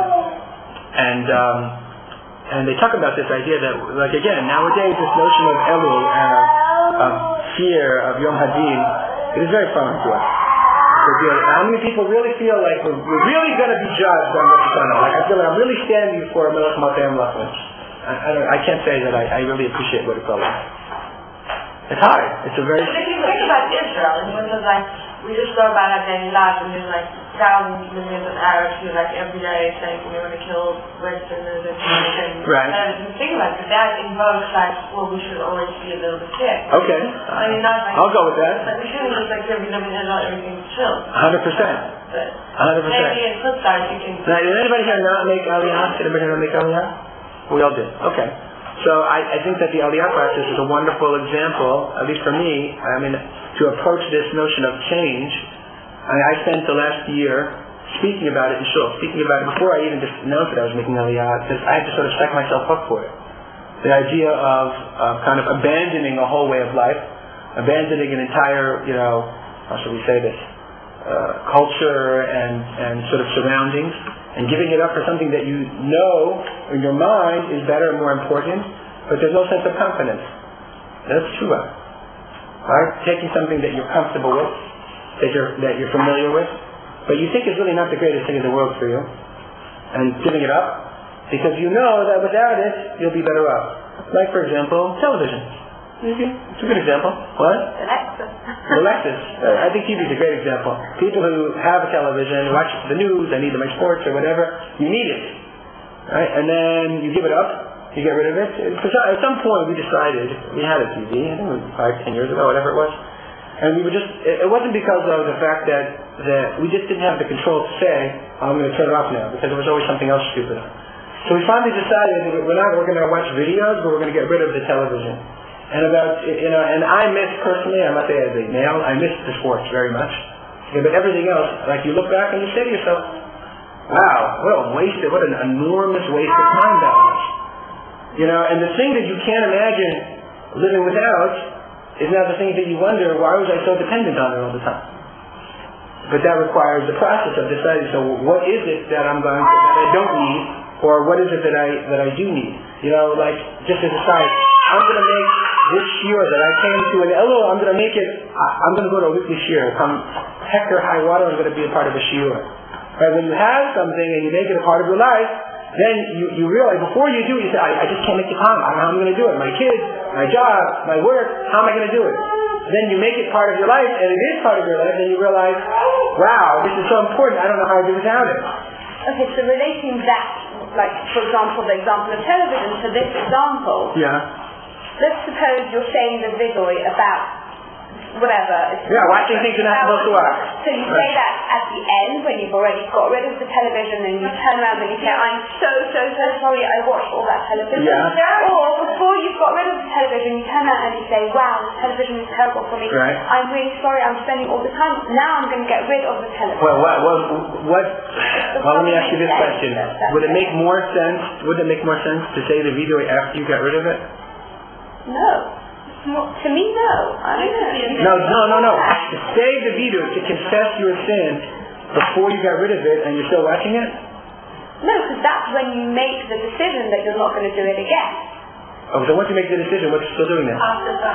And they talk about this idea that, like again, nowadays this notion of Elul and of fear of Yom Hadin, it is very foreign to us. How many people really feel like we're really going to be judged on what we've done? Like I feel like I'm really standing for Melech Malkei Hamlachim. I can't say that I really appreciate what it felt like. It's hard. It's a very... But if you think about Israel, and it was like, we just go about our daily lives, and there's like thousands, millions of Arabs who like every day saying we're going to kill Westerners and Americans. Right. And think about it, that invokes like, well, we should always be a little bit scared. Okay. I mean, not like... I'll go with that. Like, we shouldn't just like every living Israel, everything's chill. 100%. But 100%. maybe in flip side, you can... Now, did anybody here not make Aliyah? Did anybody here not make Aliyah? We all did. Okay. So I think that the Aliyah process is a wonderful example, at least for me, I mean, to approach this notion of change. I spent the last year speaking about it in shul, speaking about it before I even just announced that I was making Aliyah, because I had to sort of set myself up for it. The idea of kind of abandoning a whole way of life, abandoning an entire, how shall we say this, culture and sort of surroundings, and giving it up for something that you know in your mind is better and more important, but there's no sense of confidence. That's true. Right? Taking something that you're comfortable with, that you're familiar with, but you think is really not the greatest thing in the world for you, and giving it up, because you know that without it, you'll be better off. Like, for example, television. It's a good example. What? Alexis. I think TV is a great example. People who have a television, watch the news, they need the sports or whatever, you need it. Right? And then you give it up, you get rid of it. At some point we decided, we had a TV, I think it was 5-10 years ago, whatever it was, and we were just, it wasn't because of the fact that we just didn't have the control to say, I'm going to turn it off now, because there was always something else stupid on. So we finally decided that we're going to watch videos, but we're going to get rid of the television. And and I miss personally, I must say as a male, I miss the sports very much. Okay, but everything else, like you look back and you say to yourself, wow, what an enormous waste of time that was. And the thing that you can't imagine living without is now the thing that you wonder, why was I so dependent on it all the time? But that requires the process of deciding, so what is it that that I don't need, or what is it that I do need? Like, just as a side, I'm going to make this shiur that I came to an Elul, I'm going to make it, I'm going to go to a weekly shiur. Come heck or high water, I'm going to be a part of a shiur. Right? When you have something and you make it a part of your life, then you realize, before you do it, you say, I just can't make the time. I don't know how I'm going to do it. My kids, my job, my work, how am I going to do it? Then you make it part of your life, and it is part of your life, and you realize, wow, this is so important, I don't know how to do without it. Okay, so relating that, like, for example, the example of television to this example, let's suppose you're saying the visually about whatever. Watching things you're not supposed to watch. So you say that at the end, when you've already got rid of the television, and you turn around and you say, I'm so sorry I watched all that television. Or before you've got rid of the television, you turn around and you say, wow, the television is terrible for me. Right. I'm really sorry, I'm spending all the time. Now I'm going to get rid of the television. Well, let me ask you this question. Would it make more sense to say the video after you got rid of it? No. To me, no. I don't know. No. To save the video, to confess your sin before you got rid of it and you're still watching it? No, because that's when you make the decision that you're not going to do it again. Oh, so once you make the decision, what's still doing that?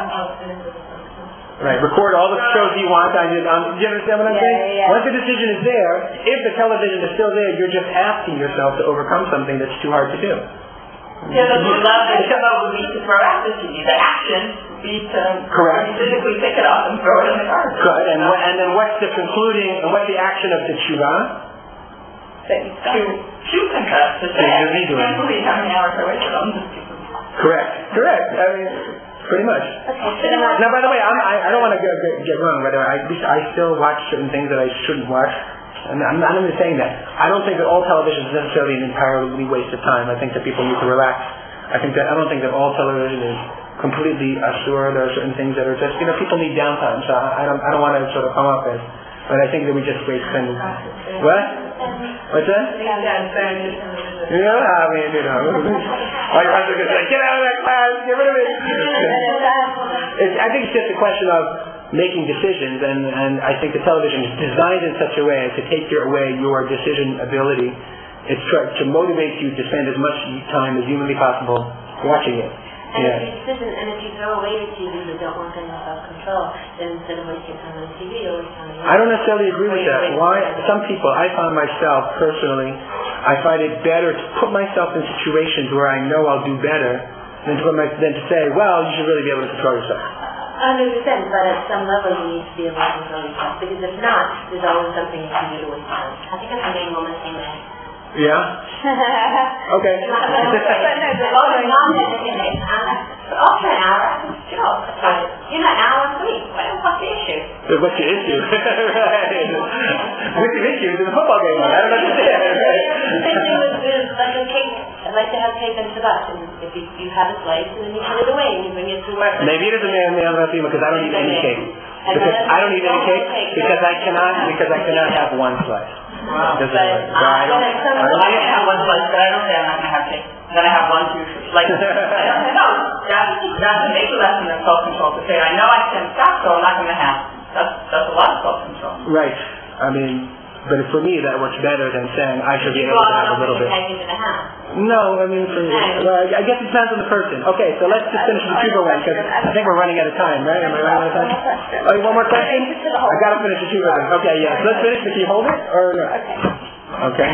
Right, record all the shows you want on your, do you understand what I'm saying? Yeah. Once the decision is there, if the television is still there, you're just asking yourself to overcome something that's too hard to do. Yeah, but the love that come up would be to throw out the TV. The action would be to physically pick it up and throw it in the garbage. Good. And then what's the action of the tshuva? To confess, to say, I can't believe how many hours I wasted on this. Correct. I mean, pretty much. Okay. Now, by the way, I don't want to get wrong. By the way, I still watch certain things that I shouldn't watch. And I'm not even saying that. I don't think that all television is necessarily an entirely waste of time. I think that people need to relax. I don't think that all television is completely asur. There are certain things that are just, people need downtime. So I don't want to sort of come up as, but I think that we just waste spending. What? What's that? I mean, all your husband is like, get out of that class, get rid of it. I think it's just a question of making decisions, and I think the television is designed in such a way to take away your decision ability. It's to motivate you to spend as much time as humanly possible watching it. And if you sit and if you throw away the TV and don't work on your self-control, then instead of wasting time on the TV, you're wasting time on your I don't necessarily agree with that. Why? Some people, I find myself personally, I find it better to put myself in situations where I know I'll do better than to say, well, you should really be able to control yourself. I understand, but at some level you need to be able to control yourself, because if not, there's always something you can do to waste time. I think I'm getting on the same way. Yeah? Okay. But not after an hour, you're not an hour a week. What's the issue? What's your issue? Right. What's your issue? There's a football game on. I don't understand. Right? The same thing with like a cake. I'd like to have cake and Shabbat, and if you have a slice, and then you put it away and you bring it to work. Maybe it is a man because I don't eat any cake. Because I don't eat any cake because I cannot have one slice. Wow. Doesn't work. I can have one slice, but I don't say I'm not going to have cake. Then I have one, two, three. Like, no, that's a major lesson in self-control to say, I know I can stop, so I'm not going to have. That's a lot of self-control. Right. I mean, but for me, that works better than saying I should be able to have a little bit. No, I mean, for me, well, I guess it depends on the person. Okay, so let's just finish the Tshuva one, because I think we're running out of time, right? Am I running out of time? Oh, one more question? I got to finish the Tshuva then. Okay, yeah. Let's finish. Can you hold it, or no? Okay.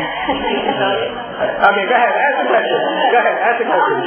Okay, go ahead. Ask the question. Go ahead. Ask the question.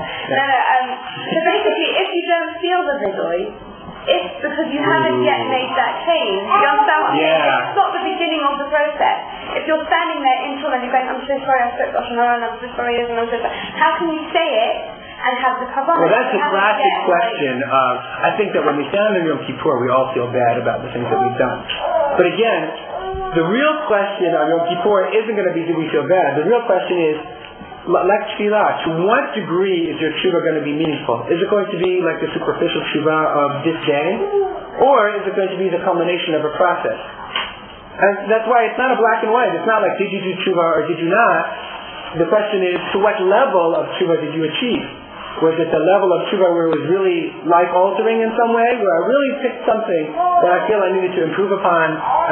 So basically, if you don't feel the vigor, it's because you haven't yet made that change. You understand what I'm saying? It's not the beginning of the process. If you're standing there in Shul and you're going, I'm so sorry, I spoke Lashon Hara, and I'm so sorry, and I'm so sorry. How can you say it and have the kavanah? Well, that's a classic question. I think that when we stand on Yom Kippur, we all feel bad about the things that we've done. But again, the real question on Yom Kippur isn't going to be, do we feel bad? The real question is, like tefillah, to what degree is your tshuva going to be meaningful? Is it going to be like the superficial tshuva of this day? Or is it going to be the culmination of a process? And that's why it's not a black and white. It's not like, did you do tshuva or did you not? The question is, to what level of tshuva did you achieve? Was it the level of tshuva where it was really life-altering in some way? Where I really picked something that I feel I needed to improve upon?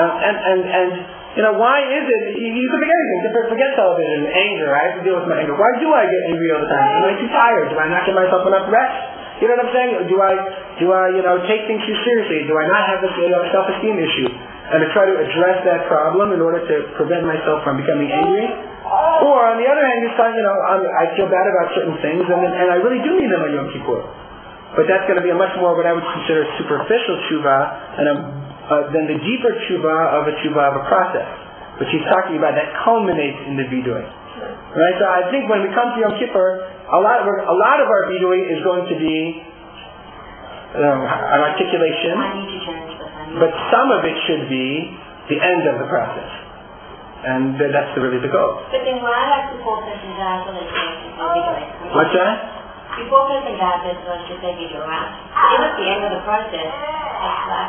And why is it? You can forget anything. Forget television, anger. I have to deal with my anger. Why do I get angry all the time? Am I too tired? Do I not give myself enough rest? You know what I'm saying? Do I take things too seriously? Do I not have this self-esteem issue? And to try to address that problem in order to prevent myself from becoming angry? Or on the other hand, you find, I feel bad about certain things, and I really do need them on Yom Kippur. But that's going to be a much more what I would consider superficial tshuva, than the deeper tshuva of a process, which he's talking about that culminates in the vidui. Right? So I think when we come to Yom Kippur, a lot of our vidui is going to be an articulation, but some of it should be the end of the process. And that's really the goal. But then why have before person dies when What's that? Before person dies, there's no should they be around. If it's the end of the process, it's like,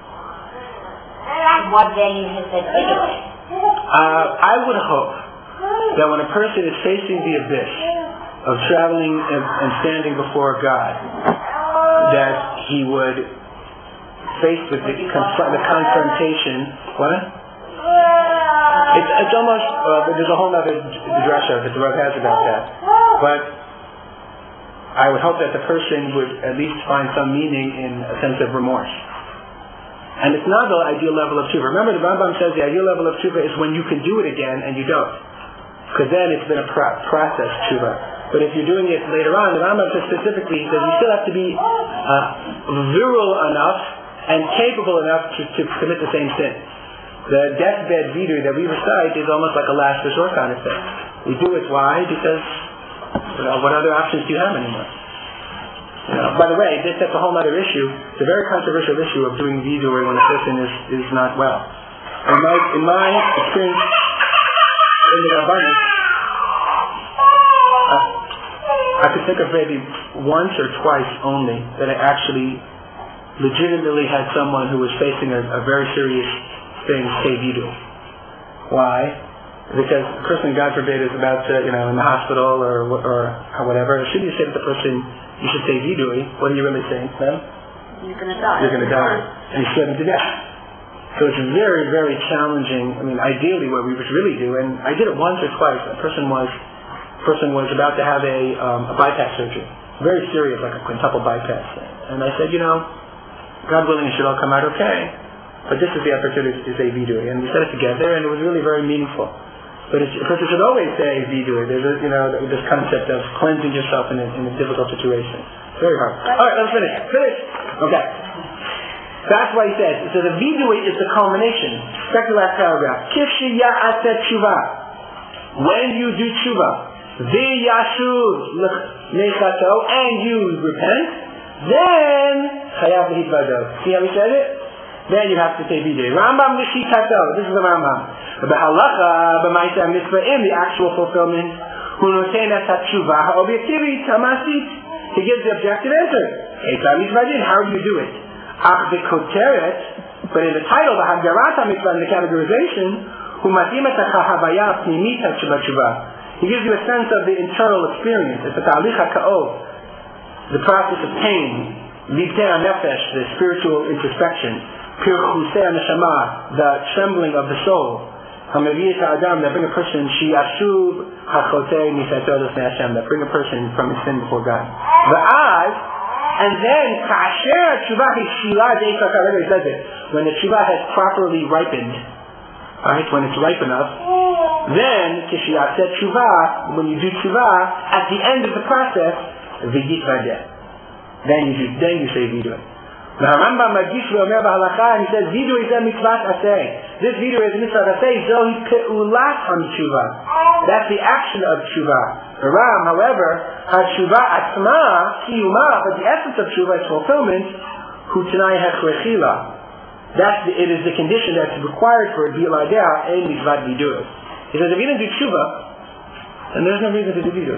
what value has that anyway? I would hope that when a person is facing the abyss of traveling and standing before God, that he would face with the confrontation. What? It's almost, there's a whole other drasha that the Rav has about that. But I would hope that the person would at least find some meaning in a sense of remorse. And it's not the ideal level of tshuva. Remember, the Rambam says the ideal level of tshuva is when you can do it again and you don't. Because then it's been a process tshuva. But if you're doing it later on, the Rambam says specifically that you still have to be virile enough and capable enough to commit the same sin. The deathbed vidui that we recite is almost like a last resort kind of thing. We do it, why? Because what other options do you have anymore? By the way, that's a whole other issue. It's a very controversial issue of doing vidui when a person is not well. In my experience in the Rabbanim, I could think of maybe once or twice only that I actually legitimately had someone who was facing a very serious thing say vidui. Why? Because the person, God forbid, is about to, in the hospital or whatever. Shouldn't you say to the person, you should say vidui? What are you really saying to them? You're going to die. You're going to die. And you swear them to death. So it's very, very challenging. I mean, ideally what we would really do, and I did it once or twice, a person was about to have a bypass surgery. very serious, like a quintuple bypass thing. And I said, God willing, it should all come out okay. But this is the opportunity to say vidui. And we said it together, and it was really very meaningful. But a person should always say vidui. There's this concept of cleansing yourself in a difficult situation. It's very hard. All right, let's finish. Okay. That's why he says. So the vidui is the culmination. Second to last paragraph. Kifshi ya'aset tshuva. When you do tshuva, v'yashuv lechato, and you repent, then chayav l'hitvado. See how we said it? Then you have to say vidui. Rambam l'shitato. This is the Rambam. B'halacha, b'maisa mitzvah, in the actual fulfillment, hu noten es hatshuva ha'objektivit ha'masit. He gives the objective answer. How do you do it? Ach v'koteret, but in the title, the hagdarat mitzvah, in the categorization, hu matim et ha'havaya pnimit ha'tshuva. He gives you a sense of the internal experience. It's a ta'alich ha'ka'ov, the process of pain, libtei ha'nefesh, the spiritual introspection, pir chusei ha'neshama, the trembling of the soul, ha'meviyet ha'adam, that bring a person, shiyashuv ha'chotei misato l'fnei Hashem, that bring a person from his sin before God. And then, ka'asher tshuva hishila de'ika kalega, he says it, when the tshuva has properly ripened, right, when it's ripe enough, then, kishiyaseh tshuva, when you do tshuva, at the end of the process, v'yitvadeh. Then you say vidui. The Rambam Magish Omer B'Halacha, and he says vidui is a mitzvah aseh. This vidui is a mitzvah aseh. Zohi peulat ha-tshuva. That's the action of tshuva. The Ram, however, ha-tshuva atzma kiyuma, but the essence of tshuva is fulfillment. Hu t'nai hechrechila. It is the condition that's required for a bi'ladeh and mitzvah vidui. He says if you didn't do tshuva, then there's no reason to do vidui.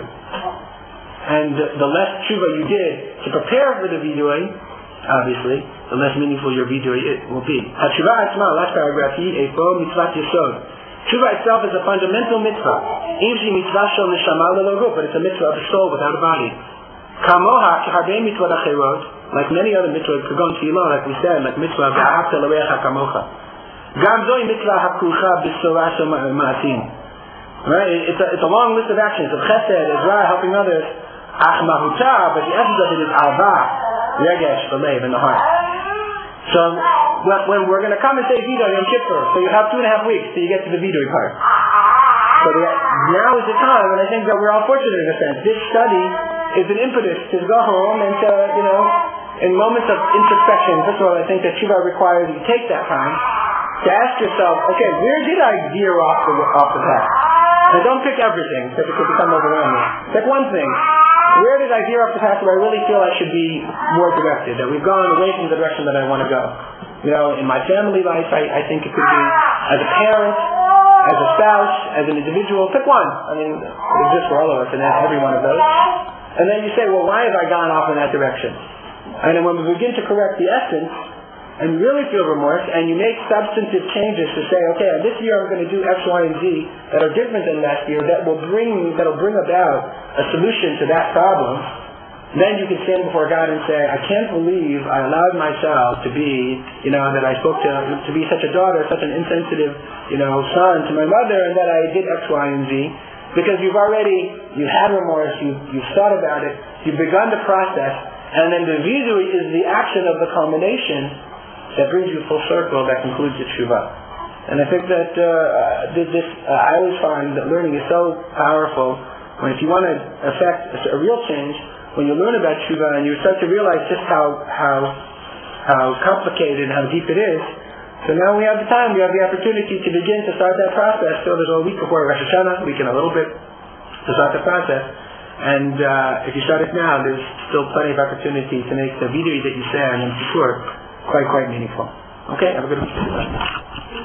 And the less tshuva you did to prepare for the vidui, obviously, the less meaningful your vidui will be. HaTshuva atzma, last paragraph, efo mitzvah yesod. Tshuva itself is a fundamental mitzvah. Imshi mitzvah shel neshama lelo guf, but it's a mitzvah of the soul without a body. Kamoha k'harbei mitzvot acherot, like many other mitzvahs, kagon tefillah, like we said, like mitzvah v'ahavta l'reacha kamocha. Gam zoi mitzvah hakrucha b'sorah shel ma'asim. Right? It's a long list of actions of chesed, ezra, helping others. Ach mahuta, but the essence of it is ahava, regesh, belev, in the heart. So, when we're going to come and say vidui Yom Kippur, so you have 2.5 weeks till you get to the vidui part. So now is the time, and I think that we're all fortunate in a sense. This study is an impetus to go home and to, in moments of introspection, first of all, I think that tshuva requires you take that time to ask yourself, okay, where did I veer off the path? And don't pick everything, because it could become overwhelming. Pick one thing. Where did I veer off the path where I really feel I should be more directed, that we've gone away from the direction that I want to go? In my family life, I think it could be as a parent, as a spouse, as an individual. Pick one. I mean, it exists for all of us in every one of those. And then you say, well, why have I gone off in that direction? And then when we begin to correct the essence, and you really feel remorse, and you make substantive changes to say, okay, this year I'm going to do X, Y, and Z that are different than last year, that'll bring about a solution to that problem, then you can stand before God and say, I can't believe I allowed myself to be, that I spoke to be such a daughter, such an insensitive, son to my mother, and that I did X, Y, and Z, because you had remorse, you've thought about it, you've begun the process, and then the vidui is the action of the culmination that brings you full circle, that concludes the tshuva. And I think that I always find that learning is so powerful. When if you want to affect a real change, when you learn about tshuva and you start to realize just how complicated and how deep it is. So now we have the time, we have the opportunity to begin to start that process. So there's a week before Rosh Hashanah, a week and a little bit to start the process. And if you start it now, there's still plenty of opportunity to make the vidui that you say on Yom Kippur quite meaningful. Okay, have a good week.